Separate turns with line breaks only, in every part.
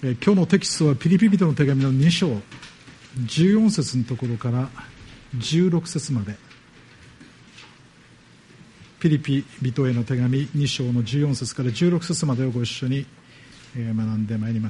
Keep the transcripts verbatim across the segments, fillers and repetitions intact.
え今日のテキストはピリピ人の手紙のに章じゅうよん節のところからじゅうろく節まで、ピリピ人への手紙に章のじゅうよん節からじゅうろく節までをご一緒に学んでまいります。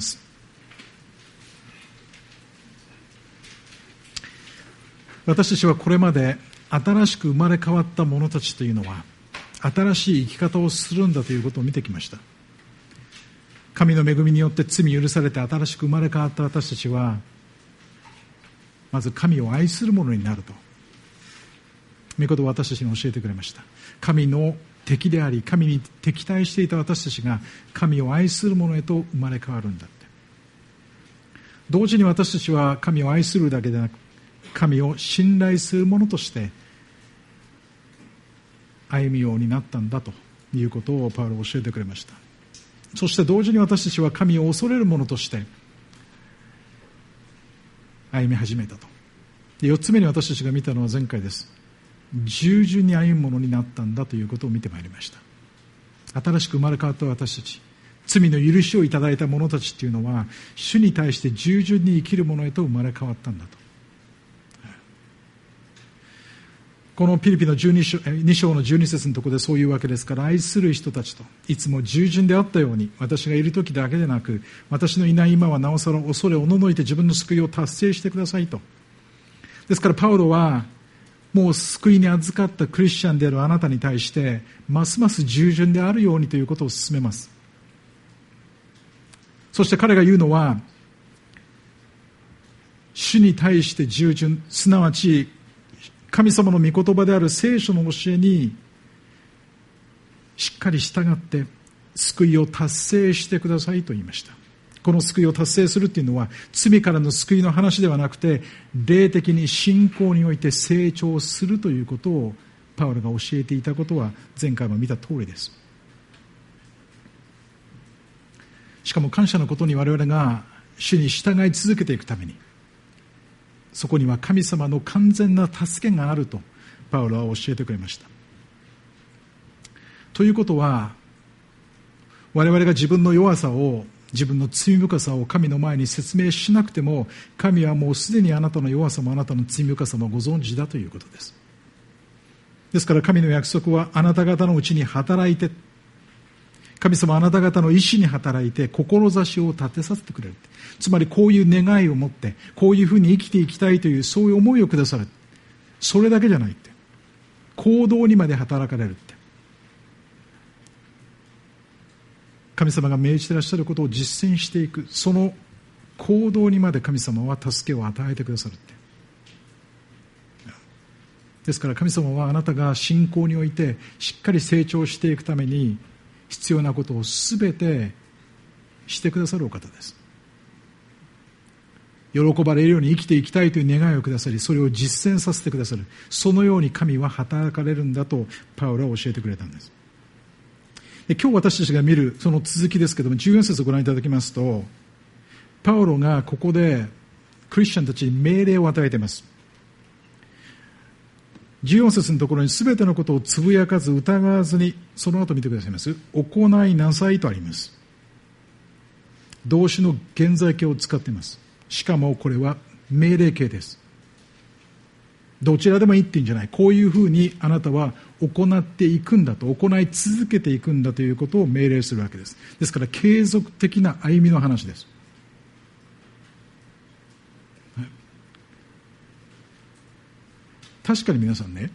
私たちはこれまで新しく生まれ変わった者たちというのは新しい生き方をするんだということを見てきました。神の恵みによって罪許されて新しく生まれ変わった私たちは、まず神を愛する者になると御言葉を私たちに教えてくれました。神の敵であり神に敵対していた私たちが神を愛する者へと生まれ変わるんだって。同時に私たちは神を愛するだけでなく神を信頼する者として歩みようになったんだということをパウロは教えてくれました。そして同時に私たちは神を恐れる者として歩み始めたと。よっつめに私たちが見たのは前回です。従順に歩む者になったんだということを見てまいりました。新しく生まれ変わった私たち、罪の許しをいただいた者たちというのは主に対して従順に生きる者へと生まれ変わったんだと。このピリピのじゅうに章、に章のじゅうに節のところでそういうわけですから、愛する人たちといつも従順であったように、私がいる時だけでなく私のいない今はなおさら恐れおののいて自分の救いを達成してくださいと。ですからパウロはもう救いに預かったクリスチャンであるあなたに対してますます従順であるようにということを勧めます。そして彼が言うのは、主に対して従順、すなわち神様の御言葉である聖書の教えにしっかり従って救いを達成してくださいと言いました。この救いを達成するというのは罪からの救いの話ではなくて、霊的に信仰において成長するということをパウロが教えていたことは前回も見た通りです。しかも感謝のことに我々が主に従い続けていくために、そこには神様の完全な助けがあるとパウロは教えてくれました。ということは、我々が自分の弱さを、自分の罪深さを神の前に説明しなくても、神はもうすでにあなたの弱さもあなたの罪深さもご存知だということです。ですから神の約束は、あなた方のうちに働いて、神様はあなた方の意志に働いて志を立てさせてくれる。つまりこういう願いを持ってこういうふうに生きていきたいという、そういう思いをくださる。それだけじゃないって、行動にまで働かれるって。神様が命じていらっしゃることを実践していく、その行動にまで神様は助けを与えてくださるって。ですから神様はあなたが信仰においてしっかり成長していくために必要なことをすべてしてくださるお方です。喜ばれるように生きていきたいという願いをくださり、それを実践させてくださる。そのように神は働かれるんだとパウロは教えてくれたんです。で、今日私たちが見るその続きですけども、じゅうよん節をご覧いただきますと、パウロがここでクリスチャンたちに命令を与えています。じゅうよん節のところに、すべてのことをつぶやかず疑わずに、その後見てくださいます。行いなさいとあります。動詞の現在形を使っています。しかもこれは命令形です。どちらでもいいっていうんじゃない。こういうふうにあなたは行っていくんだと、行い続けていくんだということを命令するわけです。ですから継続的な歩みの話です。確かに皆さんね、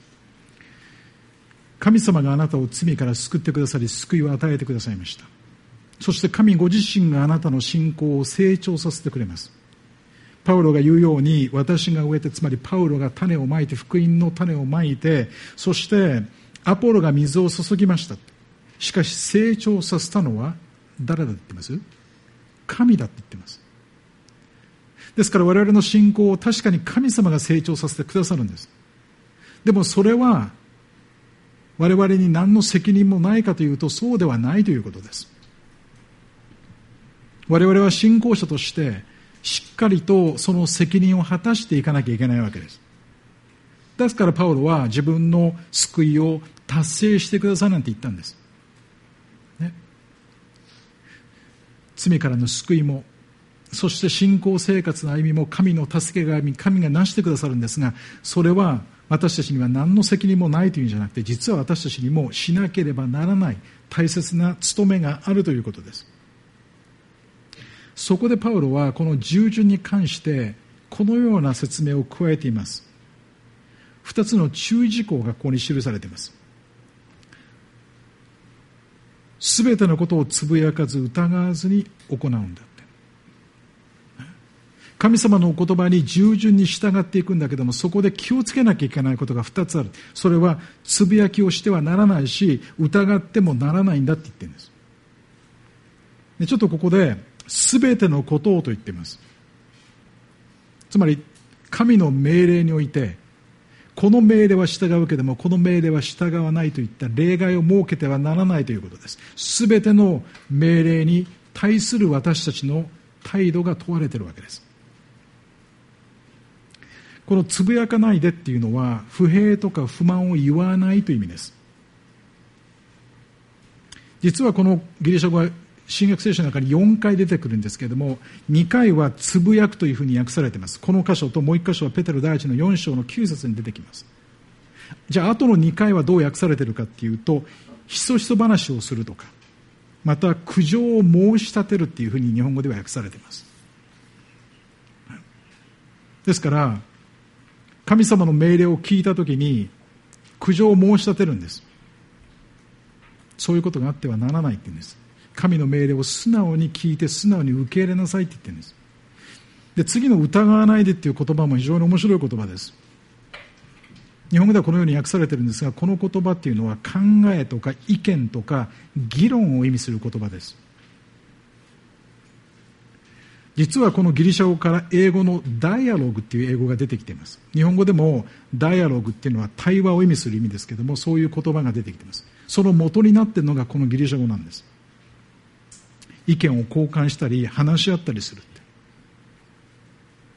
神様があなたを罪から救ってくださり、救いを与えてくださいました。そして神ご自身があなたの信仰を成長させてくれます。パウロが言うように、私が植えて、つまりパウロが種をまいて、福音の種をまいて、そしてアポロが水を注ぎました。しかし成長させたのは誰だって言ってます？神だって言ってます。ですから我々の信仰を確かに神様が成長させてくださるんです。でもそれは我々に何の責任もないかというと、そうではないということです。我々は信仰者としてしっかりとその責任を果たしていかなきゃいけないわけです。ですからパウロは自分の救いを達成してくださいなんて言ったんです、ね、罪からの救いもそして信仰生活の歩みも神の助けがあり、神がなしてくださるんですが、それは私たちには何の責任もないというんじゃなくて、実は私たちにもしなければならない大切な務めがあるということです。そこでパウロはこの従順に関してこのような説明を加えています。二つの注意事項がここに記されています。すべてのことをつぶやかず疑わずに行うんだって。神様のお言葉に従順に従っていくんだけども、そこで気をつけなきゃいけないことが二つある。それはつぶやきをしてはならないし、疑ってもならないんだって言ってるんです。でちょっとここで、すべてのことをと言っています。つまり、神の命令において、この命令は従うけれども、この命令は従わないといった例外を設けてはならないということです。すべての命令に対する私たちの態度が問われているわけです。このつぶやかないでっていうのは、不平とか不満を言わないという意味です。実はこのギリシャ語は新約聖書の中によんかい出てくるんですけれども、にかいはつぶやくというふうに訳されています。この箇所ともういっ箇所はペテロ第一のよん章のきゅう節に出てきます。じゃあ後のにかいはどう訳されているかっていうと、ひそひそ話をするとか、また苦情を申し立てるっていうふうに日本語では訳されています。ですから神様の命令を聞いたときに苦情を申し立てるんです。そういうことがあってはならないって言うんです。神の命令を素直に聞いて素直に受け入れなさいって言ってるんです。で、次の疑わないでっていう言葉も非常に面白い言葉です。日本語ではこのように訳されているんですが、この言葉っていうのは考えとか意見とか議論を意味する言葉です。実はこのギリシャ語から英語のダイアログっていう英語が出てきています。日本語でもダイアログっていうのは対話を意味する意味ですけども、そういう言葉が出てきています。その元になっているのがこのギリシャ語なんです。意見を交換したり話し合ったりするって、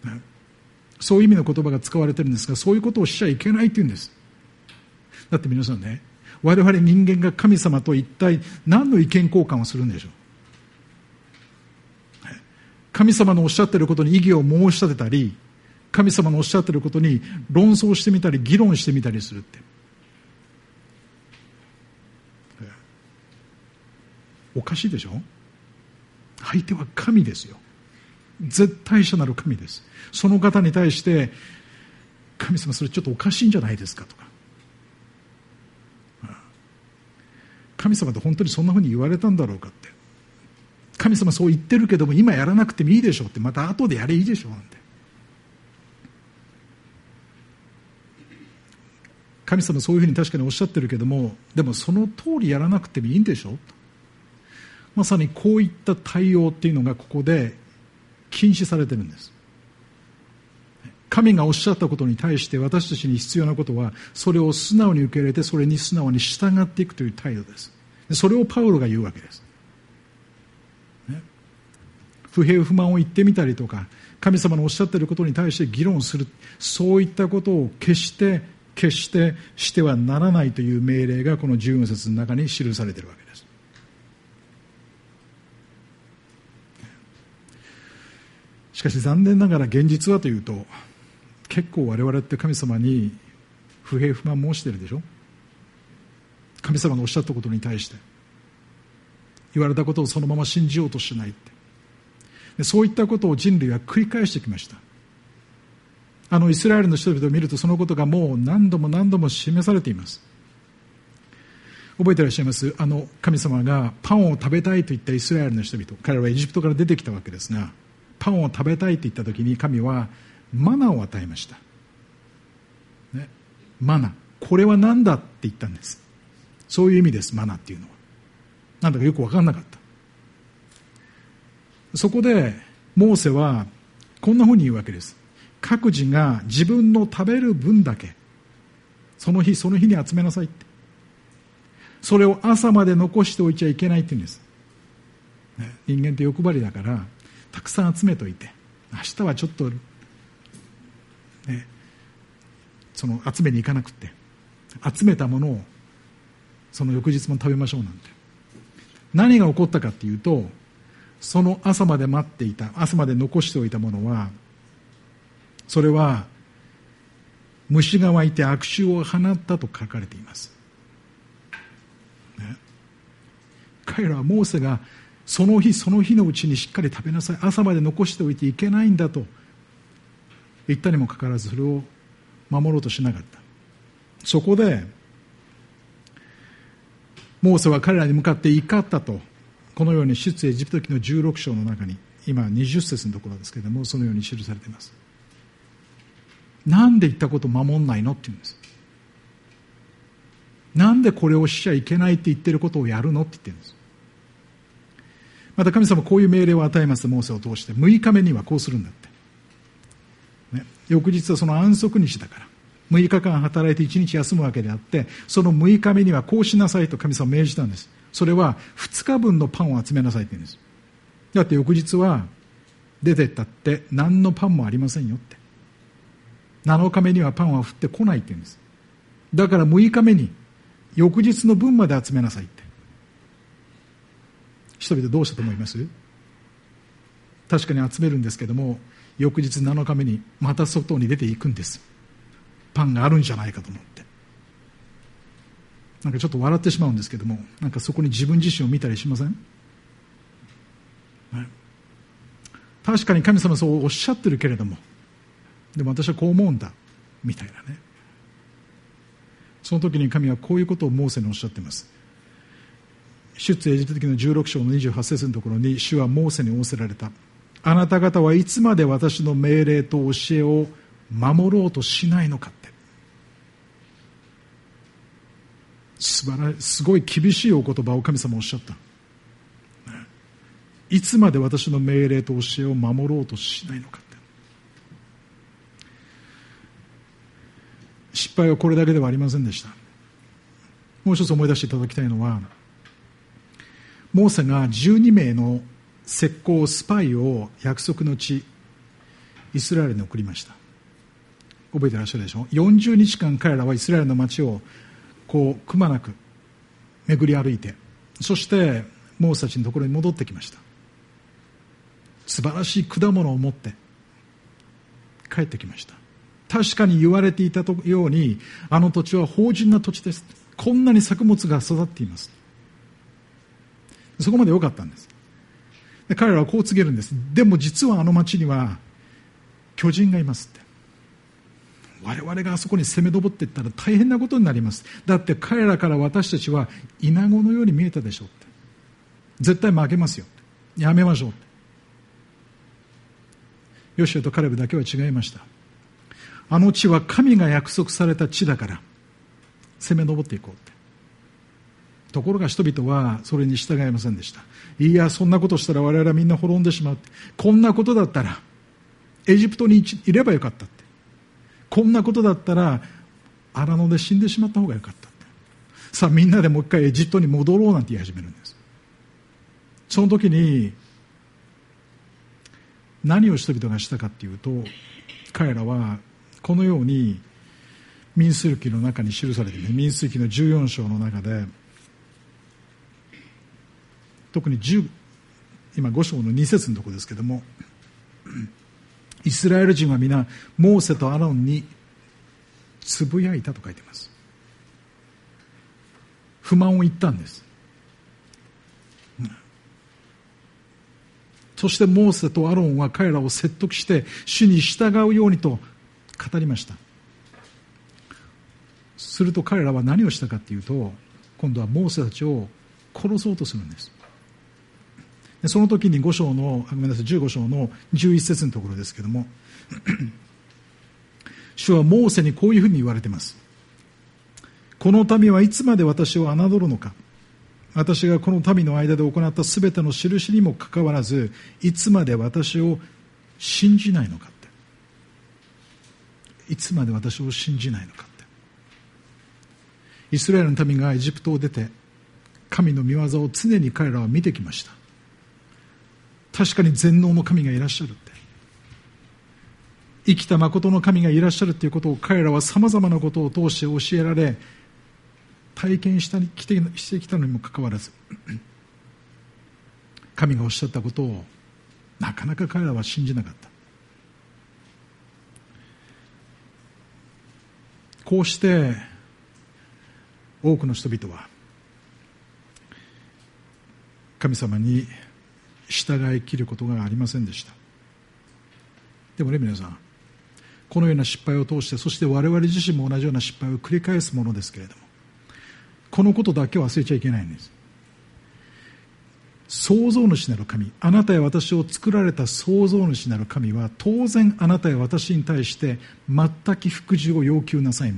ね、そういう意味の言葉が使われているんですが、そういうことをしちゃいけないって言うんです。だって皆さんね、我々人間が神様と一体何の意見交換をするんでしょう。神様のおっしゃっていることに異議を申し立てたり、神様のおっしゃっていることに論争してみたり議論してみたりするって、おかしいでしょ。相手は神ですよ。絶対者なる神です。その方に対して神様それちょっとおかしいんじゃないですかとか、神様って本当にそんなふうに言われたんだろうかって、神様そう言ってるけども今やらなくてもいいでしょって、また後でやれいいでしょなんて、神様そういうふうに確かにおっしゃってるけども、でもその通りやらなくてもいいんでしょと、まさにこういった対応っていうのがここで禁止されてるんです。神がおっしゃったことに対して私たちに必要なことは、それを素直に受け入れてそれに素直に従っていくという態度です。それをパウロが言うわけです。不平不満を言ってみたりとか、神様のおっしゃっていることに対して議論する、そういったことを決して決してしてはならないという命令がこのじゅうよん節の中に記されているわけです。しかし残念ながら現実はというと、結構我々って神様に不平不満申しているでしょ。神様のおっしゃったことに対して言われたことをそのまま信じようとしないって、でそういったことを人類は繰り返してきました。あのイスラエルの人々を見るとそのことがもう何度も何度も示されています。覚えていらっしゃいます？あの神様がパンを食べたいと言ったイスラエルの人々、彼らはエジプトから出てきたわけですが、パンを食べたいと言った時に神はマナを与えました、ね、マナ、これは何だって言ったんです。そういう意味です。マナっていうのはなんだかよく分からなかった。そこでモーセはこんなふうに言うわけです。各自が自分の食べる分だけその日その日に集めなさいって、それを朝まで残しておいちゃいけないって言うんです、ね、人間って欲張りだからたくさん集めといて、明日はちょっと、ね、その集めに行かなくて、集めたものをその翌日も食べましょうなんて。何が起こったかっていうと、 その朝まで待っていた、朝まで残しておいたものは、それは虫が湧いて悪臭を放ったと書かれています、ね、彼らはモーセがその日その日のうちにしっかり食べなさい、朝まで残しておいていけないんだと言ったにもかかわらず、それを守ろうとしなかった。そこでモーセは彼らに向かって怒ったと、このように出エジプト記のじゅうろく章の中に、今にじゅっ節のところですけれども、そのように記されています。なんで言ったことを守んないのって言うんです。なんでこれをしちゃいけないって言ってることをやるのって言ってるんです。また神様はこういう命令を与えます。モーセを通して、むいかめにはこうするんだって、ね、翌日はその安息日だからむいかかん働いていちにち休むわけであって、そのむいかめにはこうしなさいと神様は命じたんです。それはふつかぶんのパンを集めなさいって言うんです。だって翌日は出てったって何のパンもありませんよって、なのかめにはパンは降ってこないって言うんです。だからむいかめに翌日の分まで集めなさいって。人々どうしたと思います？確かに集めるんですけども、翌日なのかめにまた外に出ていくんです。パンがあるんじゃないかと思って。なんかちょっと笑ってしまうんですけども、なんかそこに自分自身を見たりしません？はい、確かに神様はそうおっしゃってるけれども、でも私はこう思うんだみたいなね。その時に神はこういうことをモーセにおっしゃっています。出エジプト記のじゅうろく章のにじゅうはち節のところに、主はモーセに仰せられた。あなた方はいつまで私の命令と教えを守ろうとしないのかって。素晴らしい、すごい厳しいお言葉を神様おっしゃった。いつまで私の命令と教えを守ろうとしないのかって。失敗はこれだけではありませんでした。もう一つ思い出していただきたいのは、モーセがじゅうにめいの石膏スパイを約束の地イスラエルに送りました。覚えてらっしゃるでしょ。よんじゅうにちかん彼らはイスラエルの町をこうくまなく巡り歩いて、そしてモーセたちのところに戻ってきました。素晴らしい果物を持って帰ってきました。確かに言われていたように、あの土地は豊穣な土地です。こんなに作物が育っています。そこまで良かったんです。で彼らはこう告げるんです。でも実はあの町には巨人がいますって。我々があそこに攻め上っていったら大変なことになります。だって彼らから私たちはイナゴのように見えたでしょうって。絶対負けますよ。やめましょうって。ヨシュアとカレブだけは違いました。あの地は神が約束された地だから攻め上っていこうって。ところが人々はそれに従いませんでした。いや、そんなことしたら我々はみんな滅んでしまうって。こんなことだったらエジプトにいればよかったって。こんなことだったら荒野で死んでしまった方がよかったって。さあみんなでもう一回エジプトに戻ろうなんて言い始めるんです。その時に何を人々がしたかっていうと、彼らはこのように民数記の中に記されている、民数記のじゅうよん章の中で、特にじゅう今ご章のに節のところですけども、イスラエル人は皆モーセとアロンにつぶやいたと書いています。不満を言ったんです。そしてモーセとアロンは彼らを説得して主に従うようにと語りました。すると彼らは何をしたかというと、今度はモーセたちを殺そうとするんです。でその時にご章のごめんなさいじゅうご章のじゅういち節のところですけども主はモーセにこういうふうに言われています。この民はいつまで私を侮るのか。私がこの民の間で行ったすべての印にもかかわらず、いつまで私を信じないのかって。いつまで私を信じないのかって。イスラエルの民がエジプトを出て神の御業を常に彼らは見てきました。確かに全能の神がいらっしゃるって、生きた誠の神がいらっしゃるということを彼らはさまざまなことを通して教えられ体験したりしてきたのにもかかわらず、 神がおっしゃったことをなかなか彼らは信じなかった。こうして多くの人々は神様に従い切ることがありませんでした。でもね、皆さん、このような失敗を通して、そして我々自身も同じような失敗を繰り返すものですけれども、このことだけは忘れちゃいけないんです。創造主なる神、あなたや私を作られた創造主なる神は当然あなたや私に対して全く服従を要求なさいます。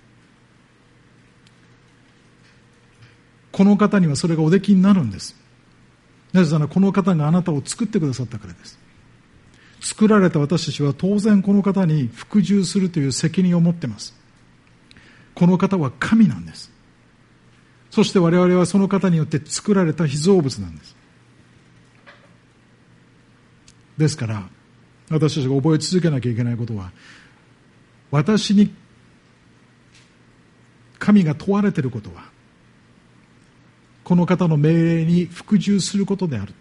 この方にはそれがおできになるんです。なぜならこの方があなたを作ってくださったからです。作られた私たちは当然この方に服従するという責任を持っています。この方は神なんです。そして我々はその方によって作られた被造物なんです。ですから私たちが覚え続けなきゃいけないことは、私に神が問われていることはこの方の命令に服従することであるって、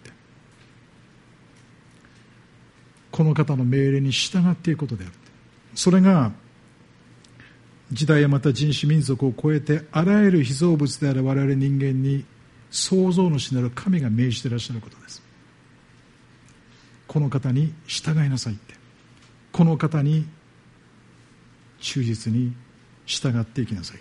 この方の命令に従っていくことであるって、それが時代やまた人種民族を超えてあらゆる被造物である我々人間に創造主なる神が命じていらっしゃることです。この方に従いなさいって、この方に忠実に従っていきなさいって。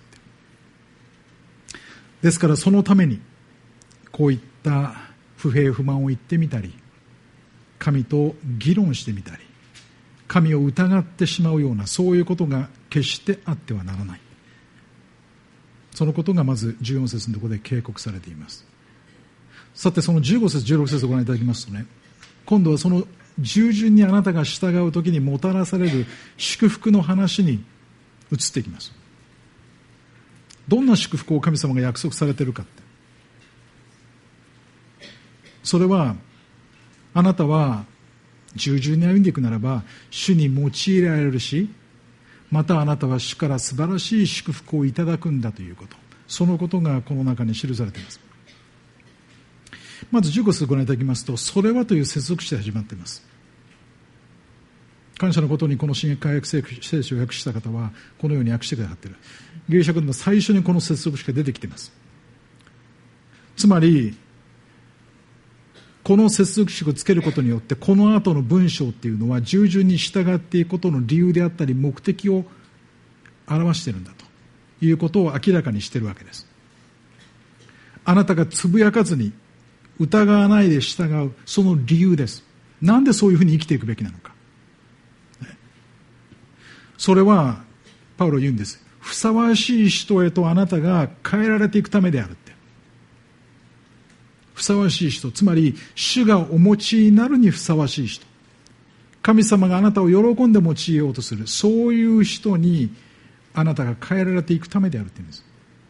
ですからそのためにこういった不平不満を言ってみたり、神と議論してみたり、神を疑ってしまうようなそういうことが決してあってはならない。そのことがまずじゅうよん節のところで警告されています。さてそのじゅうご節じゅうろく節をご覧いただきますとね、今度はその従順にあなたが従うときにもたらされる祝福の話に移っていきます。どんな祝福を神様が約束されているかって、それはあなたは従順に歩んでいくならば主に用いられるし、またあなたは主から素晴らしい祝福をいただくんだということ、そのことがこの中に記されています。まずじゅうご節をご覧いただきますと、それはという接続詞で始まっています。感謝のことにこの新約解訳聖書を訳した方はこのように訳してくださっている。ギリシャ語でも最初にこの接続詞が出てきています。つまりこの接続詞をつけることによってこの後の文章っていうのは従順に従っていくことの理由であったり目的を表しているんだということを明らかにしているわけです。あなたがつぶやかずに疑わないで従うその理由です。なんでそういうふうに生きていくべきなのか。それはパウロは言うんです。ふさわしい人へとあなたが変えられていくためであるって。ふさわしい人、つまり主がお持ちになるにふさわしい人、神様があなたを喜んで用いようとするそういう人にあなたが変えられていくためであるというんです。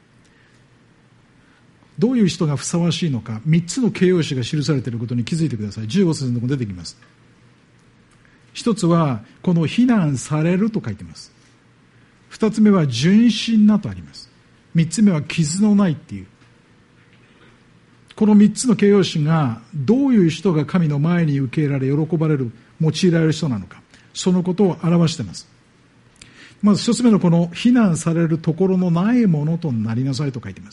どういう人がふさわしいのか、みっつの形容詞が記されていることに気づいてください。じゅうご節のところに出てきます。一つはこの非難されると書いています。二つ目は純真なとあります。三つ目は傷のないっていう、この三つの形容詞がどういう人が神の前に受け入れられ喜ばれる用いられる人なのか、そのことを表しています。まず一つ目のこの非難されるところのないものとなりなさいと書いています。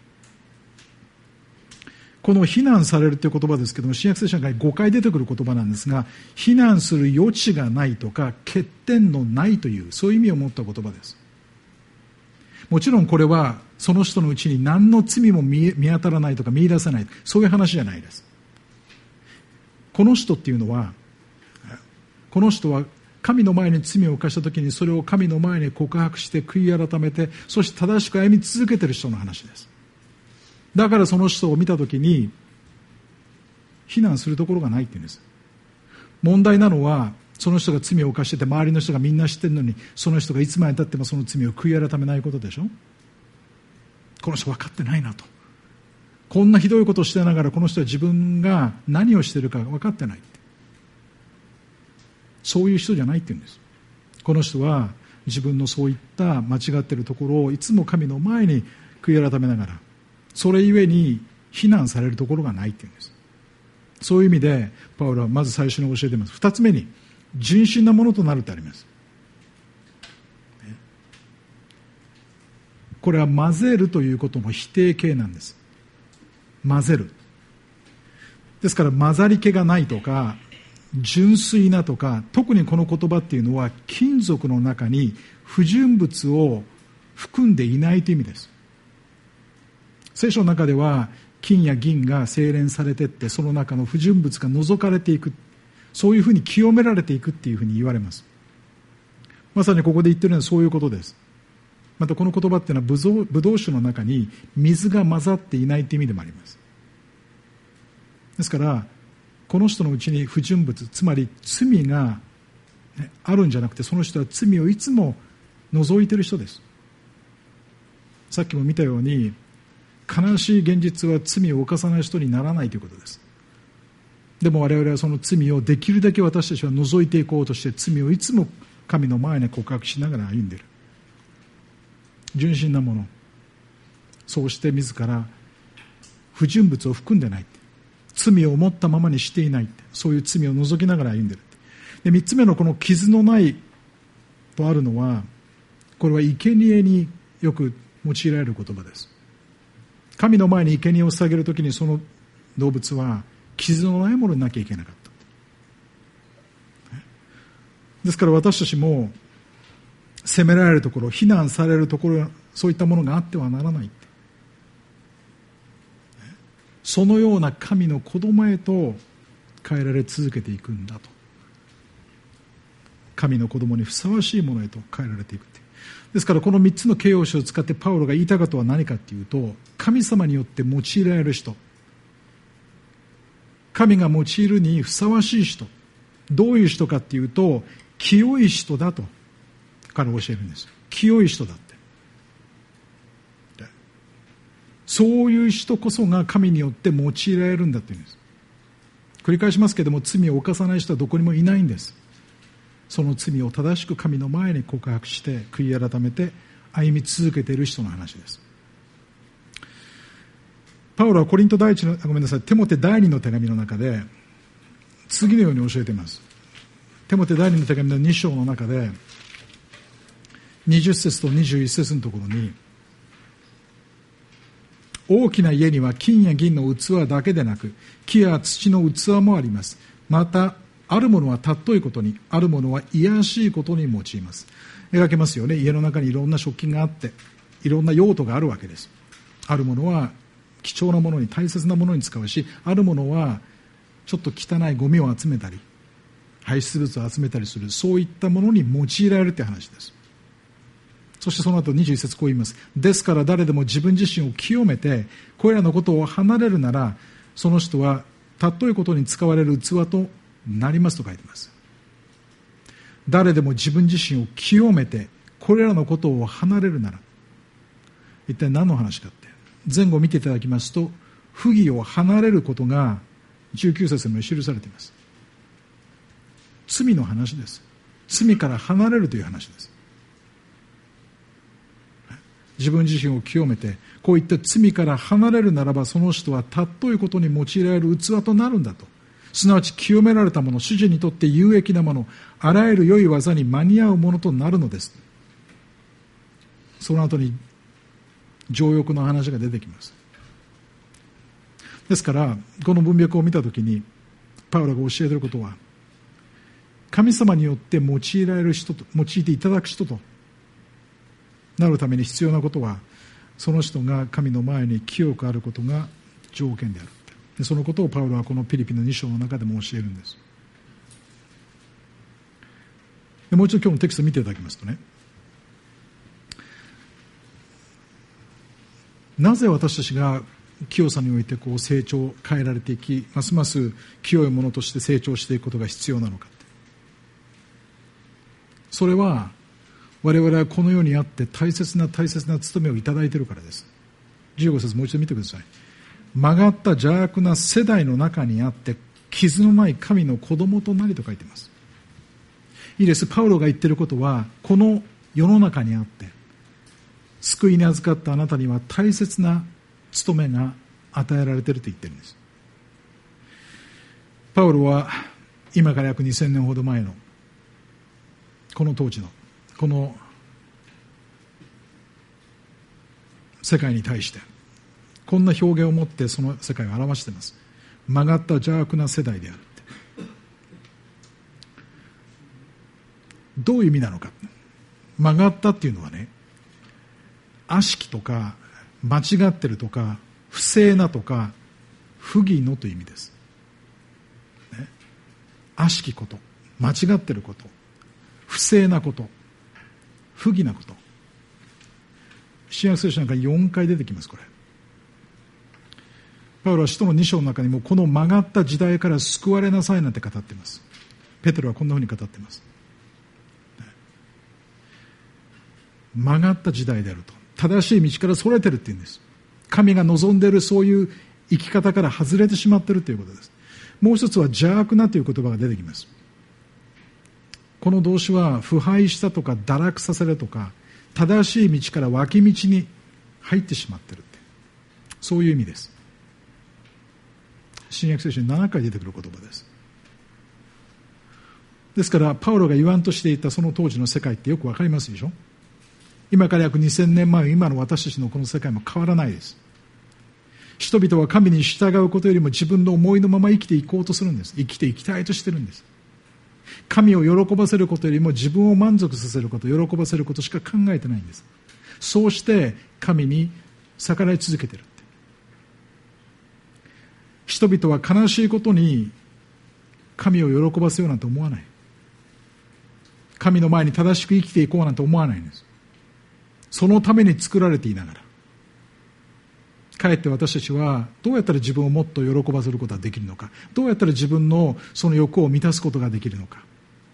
この非難されるという言葉ですけども、新約聖書にごかい出てくる言葉なんですが、非難する余地がないとか欠点のないというそういう意味を持った言葉です。もちろんこれはその人のうちに何の罪も 見, 見当たらないとか見出せない、そういう話じゃないです。この人っていうのはこの人は神の前に罪を犯したときにそれを神の前に告白して悔い改めて、そして正しく歩み続けている人の話です。だからその人を見たときに非難するところがないっていうんです。問題なのはその人が罪を犯してて周りの人がみんな知ってるのに、その人がいつまでたってもその罪を悔い改めないことでしょ。この人分かってないなと、こんなひどいことをしてながらこの人は自分が何をしているか分かってない、そういう人じゃないっていうんです。この人は自分のそういった間違っているところをいつも神の前に悔い改めながら、それゆえに非難されるところがないっていうんです。 そういう意味でパウロはまず最初に教えています。二つ目に純真なものとなるとあります。これは混ぜるということの否定形なんです。混ぜるですから、混ざり気がないとか純粋なとか、特にこの言葉っていうのは金属の中に不純物を含んでいないという意味です。聖書の中では金や銀が精錬されていって、その中の不純物が除かれていく、そういうふうに清められていくっていうふうに言われます。まさにここで言ってるのはそういうことです。またこの言葉っていうのはブドウ、ブドウ酒の中に水が混ざっていないという意味でもあります。ですからこの人のうちに不純物、つまり罪が、ね、あるんじゃなくて、その人は罪をいつも除いている人です。さっきも見たように、悲しい現実は罪を犯さない人にならないということです。でも我々はその罪をできるだけ私たちは除いていこうとして、罪をいつも神の前に告白しながら歩んでいる。純真なもの、そうして自ら不純物を含んでない、罪を持ったままにしていない、そういう罪を除きながら歩んでいる。で、三つ目のこの傷のないとあるのは、これは生贄によく用いられる言葉です。神の前に生贄を捧げるときに、その動物は傷のないものになきゃいけなかった。ですから私たちも責められるところ、非難されるところ、そういったものがあってはならない。そのような神の子供へと変えられ続けていくんだと。神の子供にふさわしいものへと変えられていく。ですからこの三つの形容詞を使ってパウロが言いたかったのは何かというと、神様によって用いられる人、神が用いるにふさわしい人、どういう人かというと、清い人だと彼は教えるんです。清い人だって。そういう人こそが神によって用いられるんだというんです。繰り返しますけれども、罪を犯さない人はどこにもいないんです。その罪を正しく神の前に告白して悔い改めて歩み続けている人の話です。パウロはコリント第一のごめんなさいテモテ第二の手紙の中で次のように教えています。テモテ第二の手紙のに章の中でにじゅっ節とにじゅういち節のところに、大きな家には金や銀の器だけでなく木や土の器もあります。またあるものは尊いことに、あるものは卑しいことに用います。描けますよね。家の中にいろんな食器があっていろんな用途があるわけです。あるものは貴重なものに、大切なものに使うし、あるものはちょっと汚いゴミを集めたり排出物を集めたりする、そういったものに用いられるという話です。そしてその後にじゅういち節こう言います。ですから誰でも自分自身を清めてこれらのことを離れるなら、その人は尊いことに使われる器となりますと書いています。誰でも自分自身を清めてこれらのことを離れるなら、一体何の話かって、前後見ていただきますと、不義を離れることがじゅうきゅう節に記されています。罪の話です。罪から離れるという話です。自分自身を清めてこういった罪から離れるならば、その人は尊いことに用いられる器となるんだと。すなわち清められたもの、主人にとって有益なもの、あらゆる良い技に間に合うものとなるのです。その後に情欲の話が出てきます。ですからこの文脈を見たときにパウロが教えていることは、神様によって用いられる人と、用いていただく人となるために必要なことは、その人が神の前に清くあることが条件である。でそのことをパウロはこのピリピのに章の中でも教えるんです。でもう一度今日のテキストを見ていただきますとね、なぜ私たちが清さにおいてこう成長、変えられていき、ますます清いものとして成長していくことが必要なのか。それは我々はこの世にあって大切な大切な務めをいただいているからです。じゅうご節もう一度見てください。曲がった邪悪な世代の中にあって傷のない神の子供となりと書いています。いいです。パウロが言っていることは、この世の中にあって救いに預かったあなたには大切な務めが与えられていると言っているんです。 パウロは今から約にせんねんほど前のこの当時のこの世界に対してこんな表現を持ってその世界を表しています。曲がった邪悪な世代であるって。どういう意味なのか。曲がったっていうのはね、悪しきとか間違ってるとか不正なとか不義のという意味です、ね、悪しきこと、間違ってること、不正なこと、不義なこと、新約聖書なんかよんかい出てきます。これパウロは使徒のに章の中にもこの曲がった時代から救われなさいなんて語っています。ペテロはこんなふうに語っています。曲がった時代であると、正しい道からそれてるっていうんです。神が望んでいるそういう生き方から外れてしまっているということです。もう一つは邪悪なという言葉が出てきます。この動詞は腐敗したとか堕落させるとか正しい道から脇道に入ってしまっているって、そういう意味です。新約聖書にななかい出てくる言葉です。ですからパウロが言わんとしていたその当時の世界ってよくわかりますでしょ。今から約にせんねんまえ、今の私たちのこの世界も変わらないです。人々は神に従うことよりも自分の思いのまま生きていこうとするんです。生きていきたいとしてるんです。神を喜ばせることよりも自分を満足させること、喜ばせることしか考えてないんです。そうして神に逆らい続けているって。人々は悲しいことに神を喜ばせようなんて思わない。神の前に正しく生きていこうなんて思わないんです。そのために作られていながら、かえって私たちはどうやったら自分をもっと喜ばせることができるのか、どうやったら自分のその欲を満たすことができるのか、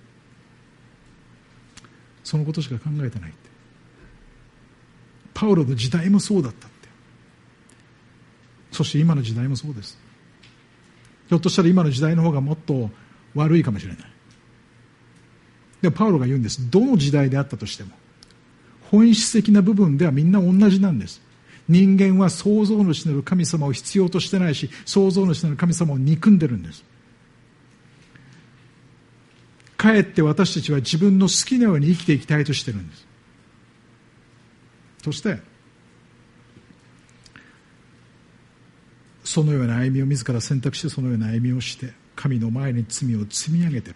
そのことしか考えてないって。パウロの時代もそうだったって。そして今の時代もそうです。ひょっとしたら今の時代の方がもっと悪いかもしれない。でもパウロが言うんです。どの時代であったとしても本質的な部分ではみんな同じなんです。人間は創造主なる神様を必要としてないし、創造主なる神様を憎んでるんです。かえって私たちは自分の好きなように生きていきたいとしてるんです。そしてそのような歩みを自ら選択して、そのような歩みをして神の前に罪を積み上げてるって。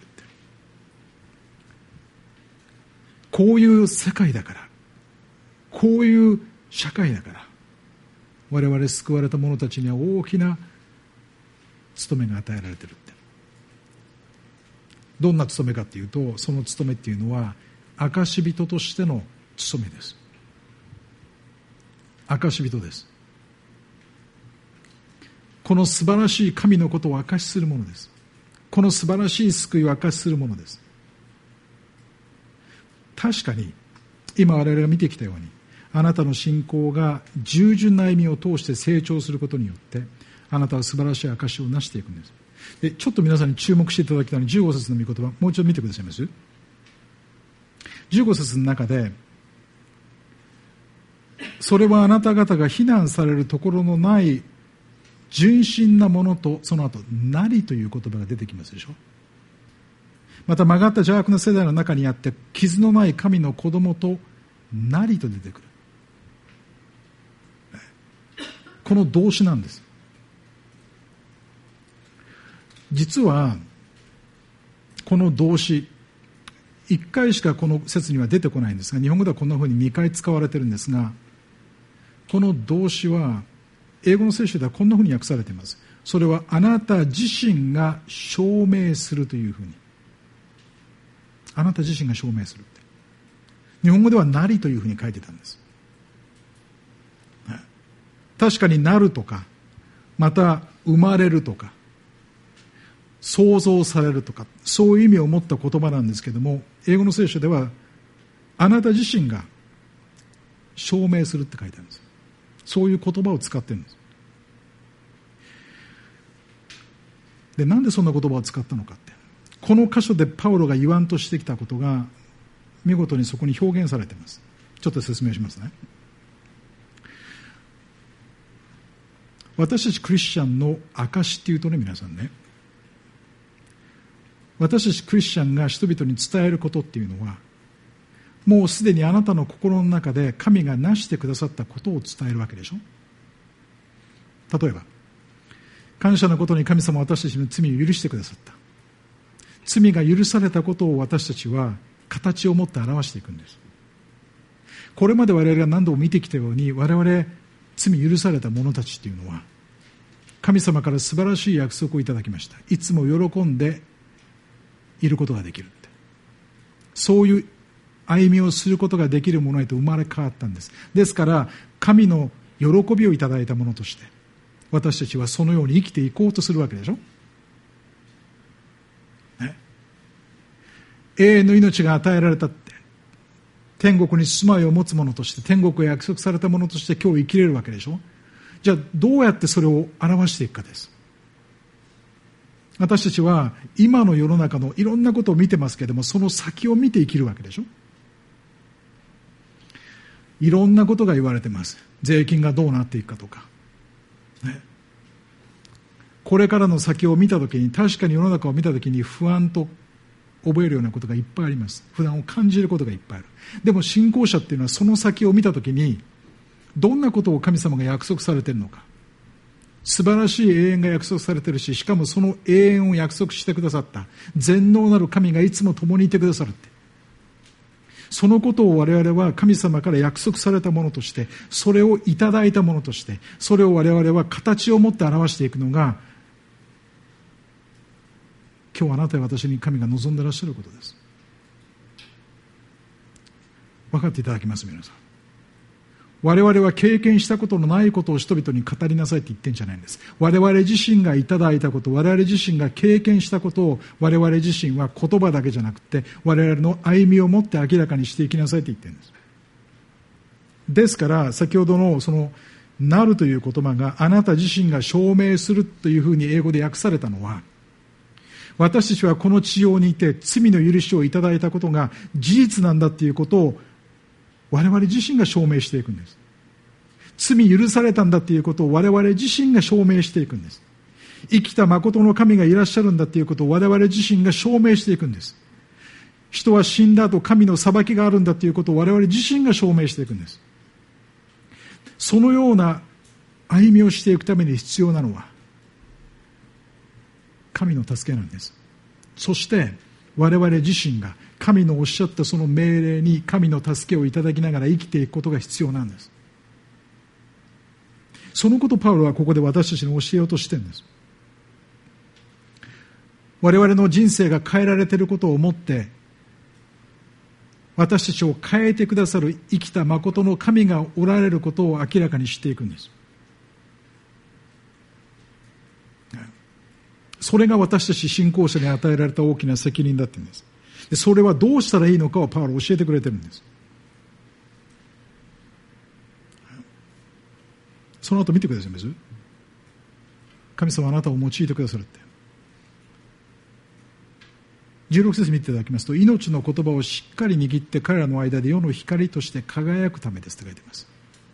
こういう世界だから、こういう社会だから、我々救われた者たちには大きな務めが与えられているって。どんな務めかというと、その務めっていうのは証人としての務めです。証人です。この素晴らしい神のことを証しするものです。この素晴らしい救いを証しするものです。確かに今我々が見てきたように、あなたの信仰が従順な歩みを通して成長することによって、あなたは素晴らしい証しを成していくんです。で、ちょっと皆さんに注目していただきたいのはじゅうご節の御言葉、もう一度見てくださいます。じゅうご節の中で、それはあなた方が非難されるところのない純真なものと、その後なりという言葉が出てきますでしょ。また曲がった邪悪な世代の中にあって傷のない神の子供となりと出てくる。この動詞なんです。実はこの動詞いっかいしかこの説には出てこないんですが、日本語ではこんなふうににかい使われているんですが、この動詞は英語の聖書ではこんなふうに訳されています。それはあなた自身が証明するというふうに、あなた自身が証明するって。日本語ではなりというふうに書いてたんです。確かになるとか、また生まれるとか、創造されるとか、そういう意味を持った言葉なんですけども、英語の聖書ではあなた自身が証明するって書いてあるんです。そういう言葉を使ってるんです。で、なんでそんな言葉を使ったのかって、この箇所でパウロが言わんとしてきたことが見事にそこに表現されています。ちょっと説明しますね。私たちクリスチャンの証っていうとね、皆さんね、 私たちクリスチャンが人々に伝えることっていうのは、もうすでにあなたの心の中で神がなしてくださったことを伝えるわけでしょ。例えば、感謝のことに神様は私たちの罪を許してくださった。罪が許されたことを私たちは形を持って表していくんです。これまで我々が何度も見てきたように、我々罪許された者たちっていうのは、神様から素晴らしい約束をいただきました。いつも喜んでいることができるって。そういう歩みをすることができる者へと生まれ変わったんです。ですから神の喜びをいただいたものとして、私たちはそのように生きていこうとするわけでしょ、ね、永遠の命が与えられたって、天国に住まいを持つ者として、天国が約束された者として今日生きれるわけでしょ。じゃあどうやってそれを表していくかです。私たちは今の世の中のいろんなことを見てますけれども、その先を見て生きるわけでしょ。いろんなことが言われてます。税金がどうなっていくかとか、ね、これからの先を見たときに、確かに世の中を見たときに不安と覚えるようなことがいっぱいあります。不安を感じることがいっぱいある。でも信仰者っていうのはその先を見たときに、どんなことを神様が約束されているのか、素晴らしい永遠が約束されているし、しかもその永遠を約束してくださった全能なる神がいつも共にいてくださるって、そのことを我々は神様から約束されたものとして、それをいただいたものとして、それを我々は形を持って表していくのが、今日あなたや私に神が望んでいらっしゃることです。分かっていただけます？皆さん、我々は経験したことのないことを人々に語りなさいって言ってるんじゃないんです。我々自身がいただいたこと、我々自身が経験したことを、我々自身は言葉だけじゃなくて我々の歩みを持って明らかにしていきなさいって言ってるんです。ですから先ほどのそのなるという言葉が、あなた自身が証明するというふうに英語で訳されたのは、私たちはこの地上にいて罪の許しをいただいたことが事実なんだということを我々自身が証明していくんです。罪許されたんだということを我々自身が証明していくんです。生きた誠の神がいらっしゃるんだということを我々自身が証明していくんです。人は死んだ後神の裁きがあるんだということを我々自身が証明していくんです。そのような歩みをしていくために必要なのは神の助けなんです。そして我々自身が神のおっしゃったその命令に神の助けをいただきながら生きていくことが必要なんです。そのことをパウロはここで私たちに教えようとしているんです。我々の人生が変えられていることを思って私たちを変えてくださる生きた誠の神がおられることを明らかにしていくんです。それが私たち信仰者に与えられた大きな責任だって言うんです。でそれはどうしたらいいのかをパウロは教えてくれてるんです。その後見てくださいます。神様はあなたを用いてくださるって。じゅうろく節見ていただきますと、命の言葉をしっかり握って彼らの間で世の光として輝くためですと書いています。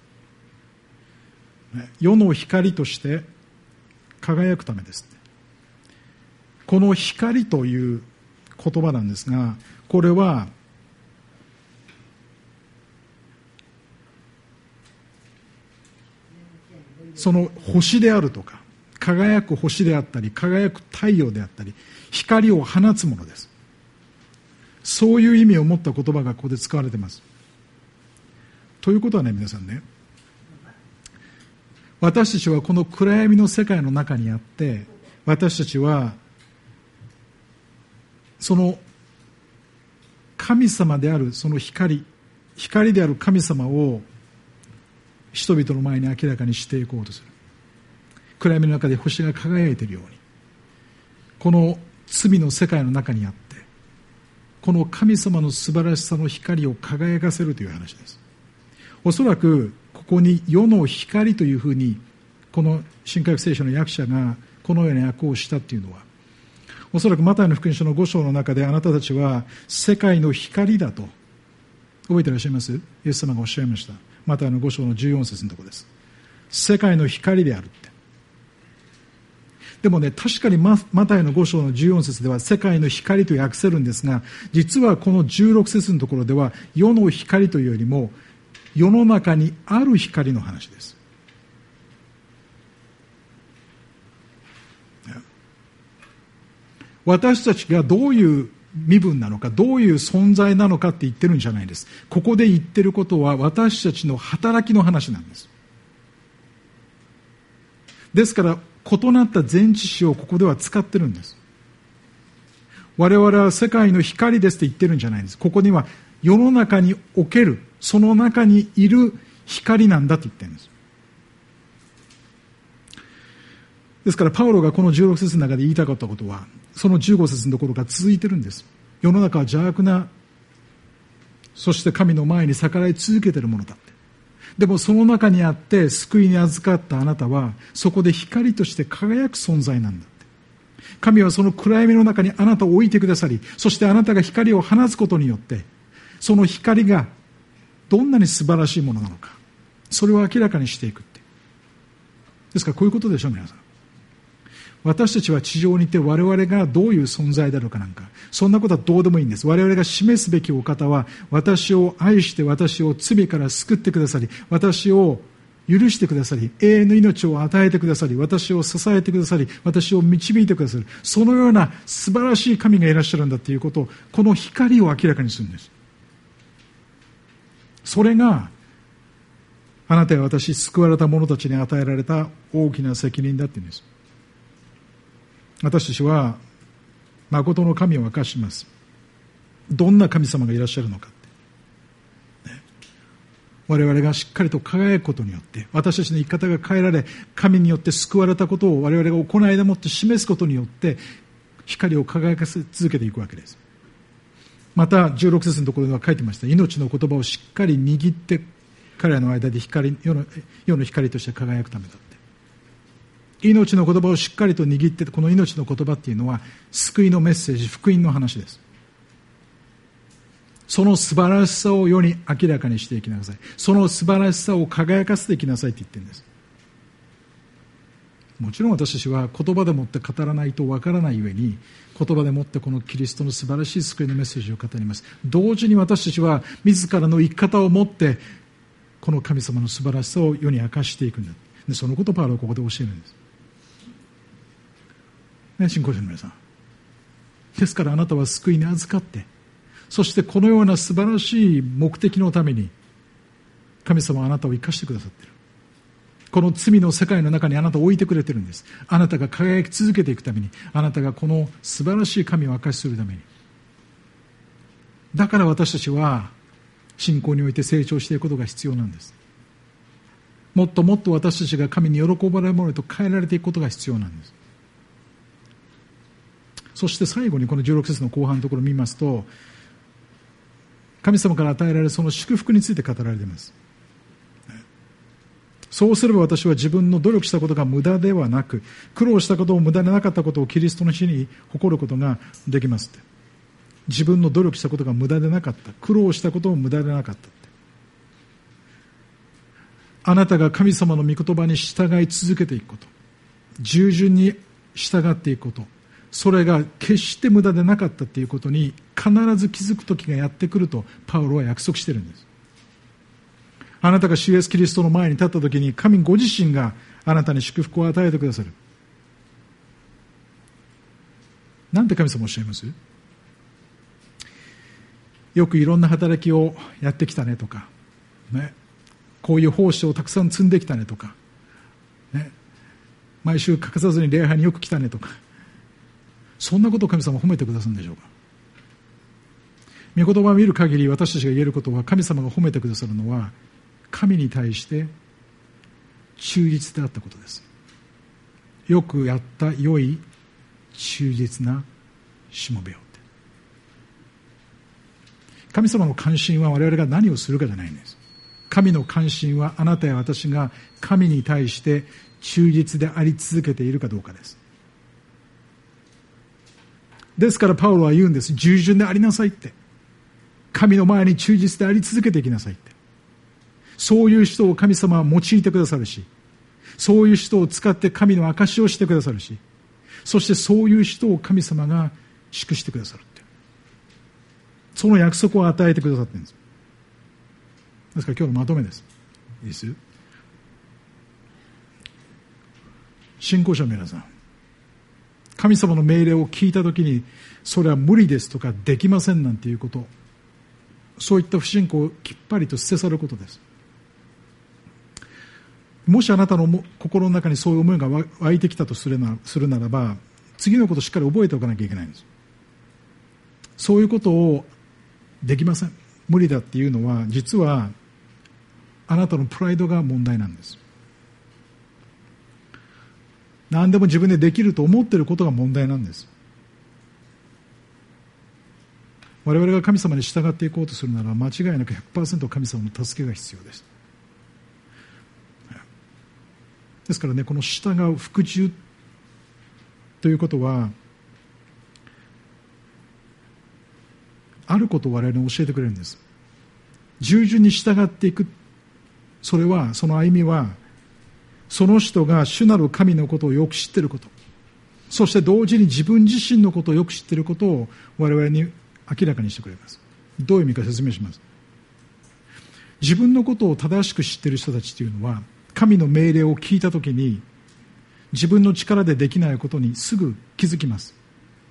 世の光として輝くためですって。この光という言葉なんですが、これはその星であるとか、輝く星であったり、輝く太陽であったり、光を放つものです。そういう意味を持った言葉がここで使われています。ということはね、皆さんね、私たちはこの暗闇の世界の中にあって、私たちはその神様であるその光、光である神様を人々の前に明らかにしていこうとする。暗闇の中で星が輝いているように、この罪の世界の中にあって、この神様の素晴らしさの光を輝かせるという話です。おそらくここに世の光というふうにこの新科学聖書の訳者がこのような訳をしたというのは、おそらくマタイの福音書のご章の中で、あなたたちは世界の光だと覚えていらっしゃいます？イエス様がおっしゃいました。マタイのご章のじゅうよん節のところです。世界の光であるって。 でもね、確かにマタイのご章のじゅうよん節では世界の光と訳せるんですが、実はこのじゅうろく節のところでは世の光というよりも世の中にある光の話です。私たちがどういう身分なのか、どういう存在なのかって言ってるんじゃないです。ここで言ってることは私たちの働きの話なんです。ですから異なった前置詞をここでは使ってるんです。我々は世界の光ですって言ってるんじゃないんです。ここには世の中における、その中にいる光なんだと言ってるんです。ですからパウロがこのじゅうろく節の中で言いたかったことは、そのじゅうご節のところから続いてるんです。世の中は邪悪な、そして神の前に逆らい続けているものだって。でもその中にあって救いに預かったあなたは、そこで光として輝く存在なんだって。神はその暗闇の中にあなたを置いてくださり、そしてあなたが光を放つことによって、その光がどんなに素晴らしいものなのか、それを明らかにしていくって。ですからこういうことでしょう、皆さん。私たちは地上にいて我々がどういう存在であるかなんか、そんなことはどうでもいいんです。我々が示すべきお方は、私を愛して私を罪から救ってくださり、私を許してくださり、永遠の命を与えてくださり、私を支えてくださり、私を導いてくださる、そのような素晴らしい神がいらっしゃるんだということを、この光を明らかにするんです。それがあなたや私、救われた者たちに与えられた大きな責任だっていうんです。私たちは誠の神を明かします。どんな神様がいらっしゃるのかって、ね、我々がしっかりと輝くことによって、私たちの生き方が変えられ、神によって救われたことを我々が行いでもって示すことによって光を輝かせ続けていくわけです。またじゅうろく節のところには書いてました。命の言葉をしっかり握って彼らの間で光、世の、世の光として輝くためだって。命の言葉をしっかりと握って、この命の言葉っていうのは救いのメッセージ、福音の話です。その素晴らしさを世に明らかにしていきなさい。その素晴らしさを輝かせていきなさいって言ってるんです。もちろん私たちは言葉でもって語らないとわからないゆえに、言葉でもってこのキリストの素晴らしい救いのメッセージを語ります。同時に私たちは自らの生き方をもってこの神様の素晴らしさを世に明かしていくんだ。でそのことをパウロはここで教えるんです。ね、信仰者の皆さん。ですからあなたは救いに預かって、そしてこのような素晴らしい目的のために神様はあなたを生かしてくださっている。この罪の世界の中にあなたを置いてくれているんです。あなたが輝き続けていくために、あなたがこの素晴らしい神を明かしするために。だから私たちは信仰において成長していくことが必要なんです。もっともっと私たちが神に喜ばれるものへと変えられていくことが必要なんです。そして最後にこのじゅうろく節の後半のところを見ますと、神様から与えられるその祝福について語られています。そうすれば私は自分の努力したことが無駄ではなく、苦労したことを無駄でなかったことをキリストの日に誇ることができますって。自分の努力したことが無駄でなかった、苦労したことも無駄でなかったって。あなたが神様の御言葉に従い続けていくこと、従順に従っていくこと、それが決して無駄でなかったということに必ず気づく時がやってくるとパウロは約束しているんです。あなたが主イエスキリストの前に立った時に、神ご自身があなたに祝福を与えてくださる。なんて神様おっしゃいます？よくいろんな働きをやってきたねとか、ね、こういう奉仕をたくさん積んできたねとか、ね、毎週欠かさずに礼拝によく来たねとか、そんなことを神様は褒めてくださるんでしょうか？御言葉を見る限り私たちが言えることは、神様が褒めてくださるのは神に対して忠実であったことです。よくやった良い忠実なしもべよって。神様の関心は我々が何をするかじゃないんです。神の関心はあなたや私が神に対して忠実であり続けているかどうかです。ですからパウロは言うんです。従順でありなさいって。神の前に忠実であり続けていきなさいって。そういう人を神様は用いてくださるし、そういう人を使って神の証しをしてくださるし、 そしてそういう人を神様が祝してくださるって、その約束を与えてくださっているんです。ですから今日のまとめです。いいですよ。信仰者の皆さん、神様の命令を聞いたときに、それは無理ですとかできませんなんていうこと、そういった不信仰をきっぱりと捨て去ることです。もしあなたの心の中にそういう思いが湧いてきたとするならば、次のことをしっかり覚えておかなきゃいけないんです。そういうことをできません、無理だっていうのは、実はあなたのプライドが問題なんです。何でも自分でできると思っていることが問題なんです。我々が神様に従っていこうとするなら、間違いなく ひゃくパーセント 神様の助けが必要です。ですからね、この従う服従ということは、あることを我々に教えてくれるんです。従順に従っていく、それは、その歩みは、その人が主なる神のことをよく知っていること、そして同時に自分自身のことをよく知っていることを我々に明らかにしてくれます。どういう意味か説明します。自分のことを正しく知っている人たちというのは、神の命令を聞いたときに自分の力でできないことにすぐ気づきます。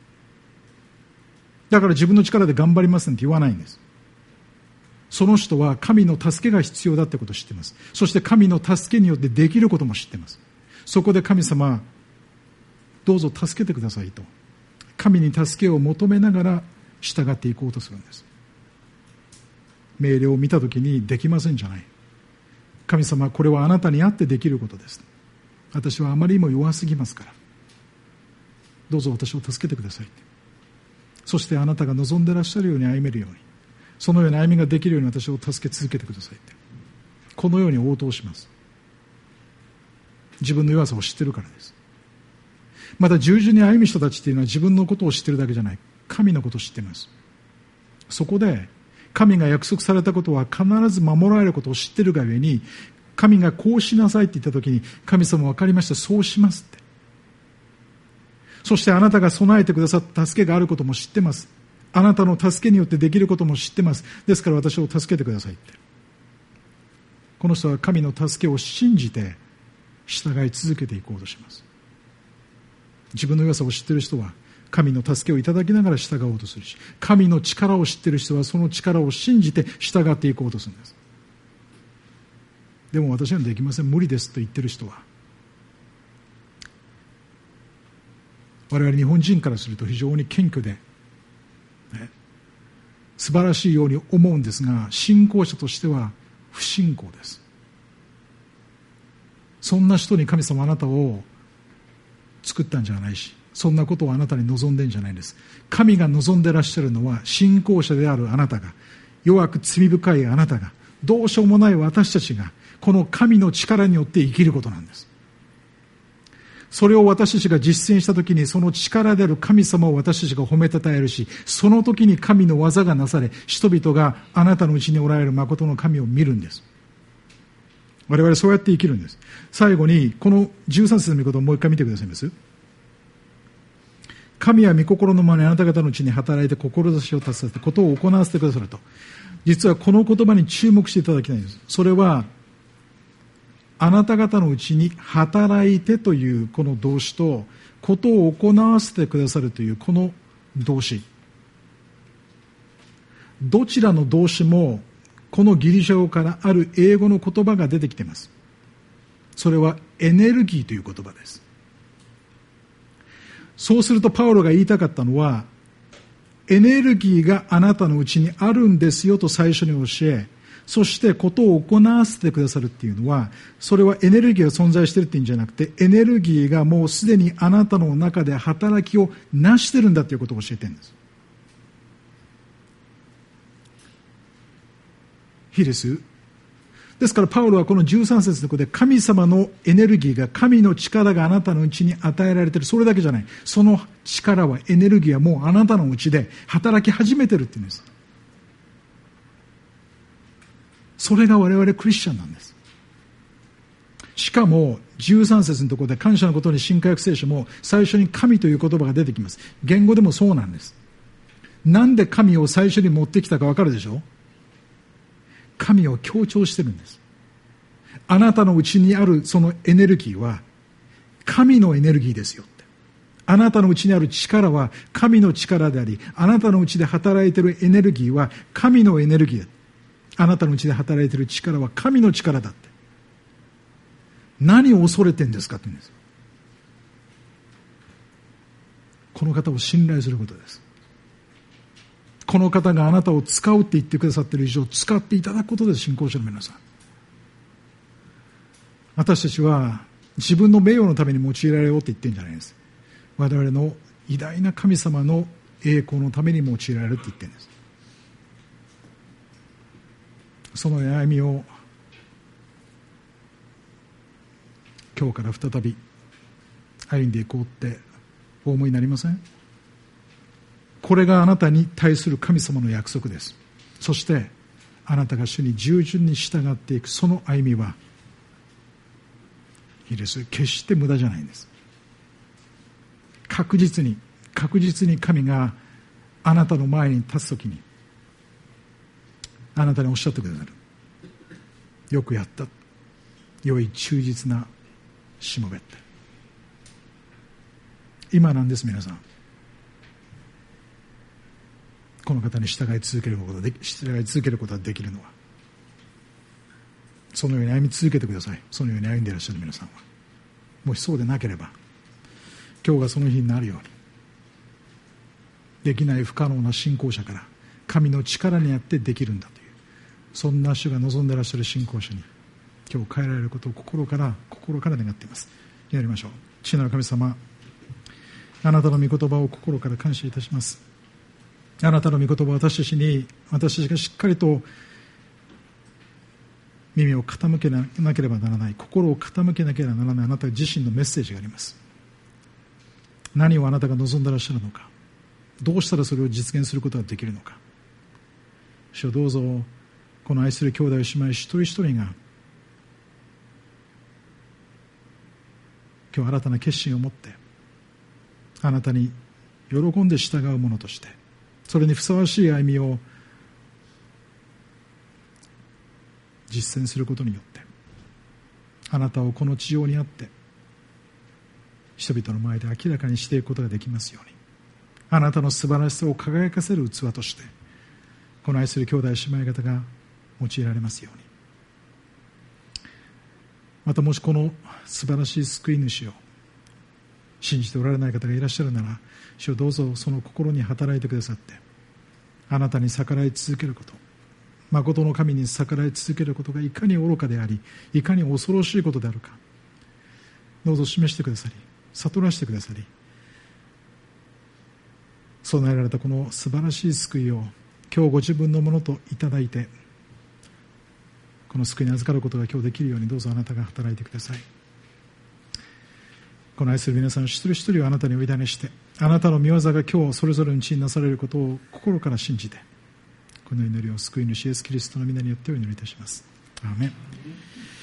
だから自分の力で頑張りますなんて言わないんです。その人は神の助けが必要だってことを知っています。そして神の助けによってできることも知っています。そこで神様、どうぞ助けてくださいと、神に助けを求めながら従っていこうとするんです。命令を見たときにできませんじゃない。神様、これはあなたにあってできることです。私はあまりにも弱すぎますから、どうぞ私を助けてください。そしてあなたが望んでいらっしゃるように歩めるように、そのような歩みができるように私を助け続けてくださいって、このように応答します。自分の弱さを知っているからです。また従順に歩む人たちというのは自分のことを知っているだけじゃない、神のことを知っています。そこで神が約束されたことは必ず守られることを知っているがゆえに、神がこうしなさいって言ったときに、神様分かりました、そうしますって。そしてあなたが備えてくださった助けがあることも知ってます。あなたの助けによってできることも知ってます。ですから私を助けてくださいって。この人は神の助けを信じて従い続けていこうとします。自分の弱さを知っている人は神の助けをいただきながら従おうとするし、神の力を知っている人はその力を信じて従っていこうとするんです。でも私にはできません、無理ですと言っている人は、我々日本人からすると非常に謙虚で、ね、素晴らしいように思うんですが、信仰者としては不信仰です。そんな人に神様あなたを作ったんじゃないし、そんなことをあなたに望んでんじゃないんです。神が望んでいらっしゃるのは、信仰者であるあなたが、弱く罪深いあなたが、どうしようもない私たちが、この神の力によって生きることなんです。それを私たちが実践したときに、その力である神様を私たちが褒めたたえるし、その時に神の技がなされ、人々があなたのうちにおられる誠の神を見るんです。我々そうやって生きるんです。最後にこのじゅうさん節の御言葉をもう一回見てくださいます。神は御心のままにあなた方のうちに働いて志を達させてことを行わせてくださると。実はこの言葉に注目していただきたいんです。それはあなた方のうちに働いてというこの動詞と、ことを行わせてくださるというこの動詞、どちらの動詞もこのギリシャ語からある英語の言葉が出てきています。それはエネルギーという言葉です。そうするとパウロが言いたかったのは、エネルギーがあなたのうちにあるんですよと最初に教え、そしてことを行わせてくださるっていうのは、それはエネルギーが存在しているっていうんじゃなくて、エネルギーがもうすでにあなたの中で働きをなしてるんだということを教えてるんです。いいです。ですからパウロはこのじゅうさん節のところで、神様のエネルギーが、神の力があなたのうちに与えられている。それだけじゃない。その力は、エネルギーはもうあなたのうちで働き始めてるっていうんです。それが我々クリスチャンなんです。 しかもじゅうさん節のところで感謝のことに新科学聖書も最初に神という言葉が出てきます。言語でもそうなんです。なんで神を最初に持ってきたか分かるでしょ。神を強調してるんです。あなたのうちにあるそのエネルギーは神のエネルギーですよって。あなたのうちにある力は神の力であり、あなたのうちで働いているエネルギーは神のエネルギーだ。あなたのうちで働いている力は神の力だって。何を恐れてんですかって言うんです。この方を信頼することです。この方があなたを使うって言ってくださっている以上、使っていただくことです。信仰者の皆さん、私たちは自分の名誉のために用いられようって言ってるんじゃないです。我々の偉大な神様の栄光のために用いられるって言ってるんです。その歩みを今日から再び歩んでいこうってお思いになりません？これがあなたに対する神様の約束です。そしてあなたが主に従順に従っていくその歩みはいいです。決して無駄じゃないんです。確実に確実に神があなたの前に立つときにあなたにおっしゃってくださる。よくやった。良い忠実なしもべって。今なんです。皆さん、この方に従い続けることができ従い続けることができるのは、そのように歩み続けてください。そのように歩んでいらっしゃる皆さんは、もしそうでなければ今日がその日になるように、できない不可能な信仰者から神の力にあってできるんだという、そんな主が望んでいらっしゃる信仰者に今日変えられることを心から心から願っています。やりましょう。父なる神様、あなたの御言葉を心から感謝いたします。あなたの御言葉を私たちに私たちがしっかりと耳を傾けなければならない、心を傾けなければならない、あなた自身のメッセージがあります。何をあなたが望んでいらっしゃるのか、どうしたらそれを実現することができるのか。主よ、どうぞこの愛する兄弟姉妹一人一人が今日新たな決心を持ってあなたに喜んで従う者として、それにふさわしい歩みを実践することによってあなたをこの地上にあって人々の前で明らかにしていくことができますように、あなたの素晴らしさを輝かせる器としてこの愛する兄弟姉妹方が用いられますように。またもしこの素晴らしい救い主を信じておられない方がいらっしゃるなら、主をどうぞその心に働いてくださって、あなたに逆らい続けること、誠の神に逆らい続けることがいかに愚かであり、いかに恐ろしいことであるか、どうぞ示してくださり、悟らせてくださり、備えられたこの素晴らしい救いを今日ご自分のものといただいて、この救いに預かることが今日できるようにどうぞあなたが働いてください。この愛する皆さん一人一人をあなたにお委ねして、あなたの御業が今日それぞれのうちになされることを心から信じて、この祈りを救い主イエスキリストの皆によってお祈りいたします。アーメン。